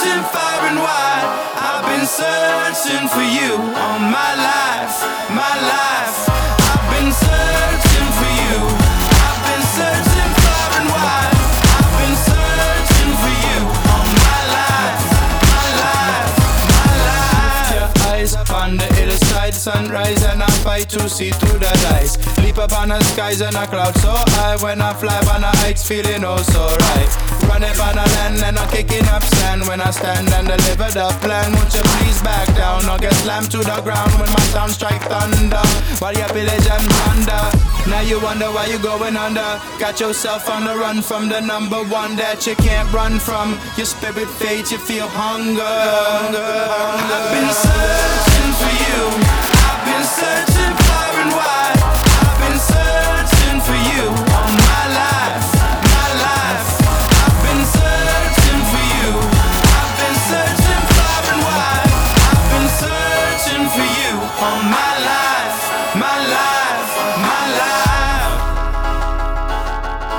searching far and wide. I've been searching for you all my life, my life. I've been searching for you. I've been searching far and wide. I've been searching for you all my life, my life, my life. Your eyes upon the hillside, sunrise, and I fight to see through the lies. Leap up on the skies and a cloud so high. When I fly on the heights, feeling oh so right. Running on the land and I'm kicking up sand. When I stand and deliver the plan, won't you please back down or get slammed to the ground when my sound strike thunder while you pillage and plunder. Now you wonder why you going under. Got yourself on the run from the number one that you can't run from. Your spirit fades, you feel hunger. I've been searching